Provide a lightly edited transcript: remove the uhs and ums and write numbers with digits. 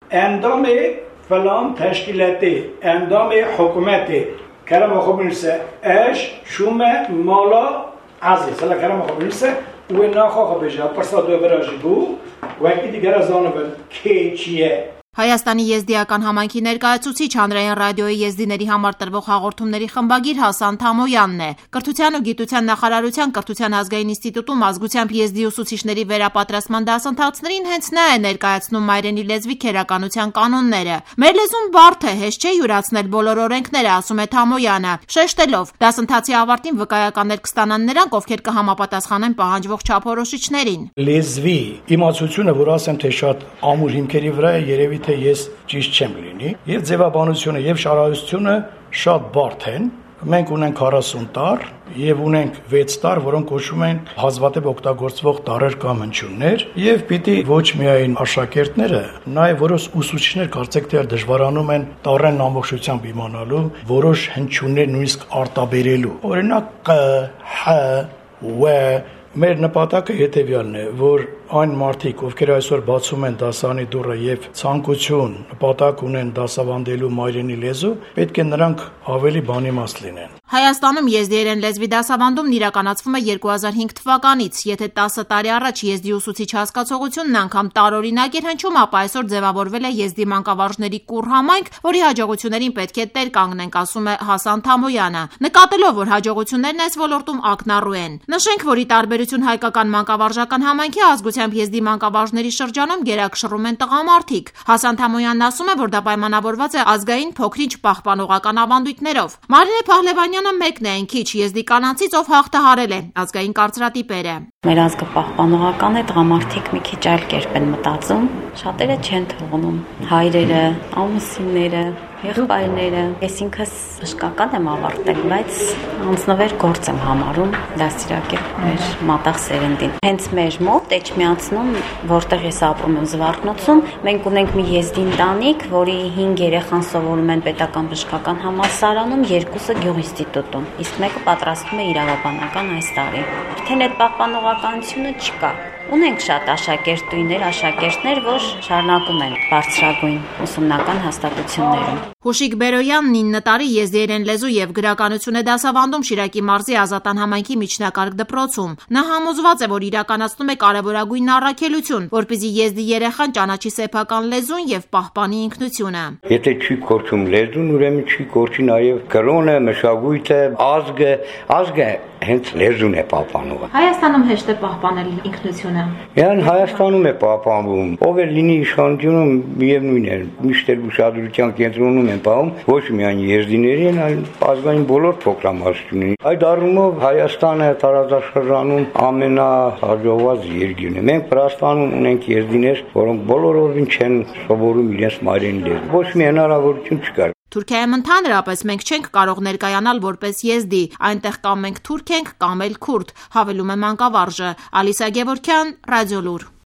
اندام فلان تشکیلاتی اندام حکومتی کرم خوب نیسته اش شومه مالا عزیز حالا کرم خوب نیسته و ناخواه بجا پرسا دو براجی بو و اکی دیگر از آنو بر که چیه Հայաստանի եզդիական համայնքի ներկայացուցիչ հանրային ռադիոյի եզդիների համար տրվող հաղորդումների խմբագիր Հասան Թամոյանն է։ Կրթության ու գիտության նախարարության Կրթության ազգային ինստիտուտում ազգությամբ եզդի ուսուցիչների վերապատրաստման դասընթացներին հենց նա է ներկայացնում մայրենի լեզվի քերականության կանոնները։ Մեր լեզուն բարդ է, հեշտ չէ յուրացնել բոլոր օրենքները, ասում է Թամոյանը, շեշտելով դասընթացի ավարտին վկայականներ կստանան նրանք, ովքեր կհամապատասխանեն պահանջվող չափորոշիչներին։ Լեզվի իմացությունը, որ ասեմ թե շատ ամուր հիմքերի վրա է, երևի թե ես ճիշտ չեմ լինի եւ ձևաբանությունը եւ շարահյուսությունը շատ բարդ են մենք ունենք 40 տառ եւ ունենք 6 տառ որոնք կոչվում են հազվադեպ օգտագործվող տառեր կամ հնչյուններ եւ պիտի ոչ միայն աշակերտները նաեւ որոշ ուսուցիչներ կարծեք թե դժվարանում են տառերն ամբողջությամբ իմանալու որոշ հնչյուններ նույնիսկ արտաբերելու օրինակ կ հ վ մեր նպատակը հետեւյալն է որ այն մարդիկ, ովքեր այսօր բացում են դասարանի դուռը եւ ցանկություն, նպատակ ունեն դասավանդելու մայրենի լեզու, պետք է նրանք ավելի բանիմաց լինեն։ Հայաստանում եզդիերեն լեզվի դասավանդումն իրականացվում է 2005 թվականից։ Եթե 10 տարի առաջ եզդի ուսուցիչ հասկացողությունն անգամ տարօրինակ էր հնչում, ապա այսօր ձևավորվել է եզդի մանկավարժների կուռ համայնք, որի հաջողություններին պետք է տեր կանգնենք, ասում է Հասան Թամոյանը, նկատելով, որ հաջողություններն այս ոլորտում ակնառու են։ Նշենք, որ ի տարբերություն հայկական մանկավարժական համայնքի ազգությամբ եզդի մանկավարժների շրջանում գերակշռում են տղամարդիկ։ Հասան Թամոյանն ասում է, որ դա պայմանավորված է ազգային փոքրինչ պահպանողական ավանդույթներով։ Մարինե Փահլևանյանը մեկն է այն քիչ եզդի կանանցից, ով հաղթահարել է ազգային կարծրատիպերը։ Մեր ազգը պահպանողական է, տղամարդիկ մի քիչ այլ կերպ են մտածում, շատերը չեն թողնում, հայրերը, ամուսինները, եղբայրները։ Ես ինքս բժշկական եմ ավարտել, բայց անձնվեր գործ եմ համարում դաստիարակել մեր մատաղ սերնդին։ Հենց մեր մոտ Էջմիածնում, որտեղ ես ապրում եմ Զվարթնոցում, մենք ունենք մի եզդի ընտանիք, որի 5 երեխան սովորում են պետական բժշկական համալսարանում, 2-ը գյուղինստիտուտում, իսկ մեկը պատրաստվում է իրավաբանական այս տարի։ Արդեն այդ պահպանողականությունը չկա։ Ունենք շատ աշակերտներ, որ շարունակում են բարձրագույն ուսումնական հաստատություններում։ Հուշիկ Բերոյանն 9 տարի եզդիերեն լեզու եւ գրականություն է դասավանդում Շիրակի մարզի Ազատան համայնքի միջնակարգ դպրոցում։ Նա համոզված է, որ իրականացնում է կարևորագույն առաքելություն, որպեսզի եզդի երեխան ճանաչի սեփական լեզուն եւ պահպանի ինքնությունը։ Եթե չի կորչում լեզուն, ուրեմն չի կորչի նաեւ կրոնը, մշակույթը, ազգը հենց լեզուն է պահպանում։ Հայաստանում հեշտ է պահպանել ինքնությունը։ Յան Հայաստանում է պահպանվում։ Ով է լինի իշխանությունում, միևնույն է, միշտ ուշադրության կենտրոնում են պահում ոչ միայն եզդիներին, այլ ազգային բոլոր փոքրամասնություններին։ Այդ առումով Հայաստանը տարածաշրջանում ամենահաջողված երկիրն է։ Մենք Վրաստանում ունենք եզդիներ, որոնք բոլորովին չեն սովորում իրենց մայրենի լեզուն։ Ոչ մի հնարավորություն չկա։ Թուրքիայում ընդհանրապես մենք չենք կարող ներկայանալ որպես եզդի, այնտեղ կամ մենք թուրք ենք, կամ էլ քուրդ, հավելում է մանկավարժը Ալիսա Գևորգյան, Ռադիոլուր։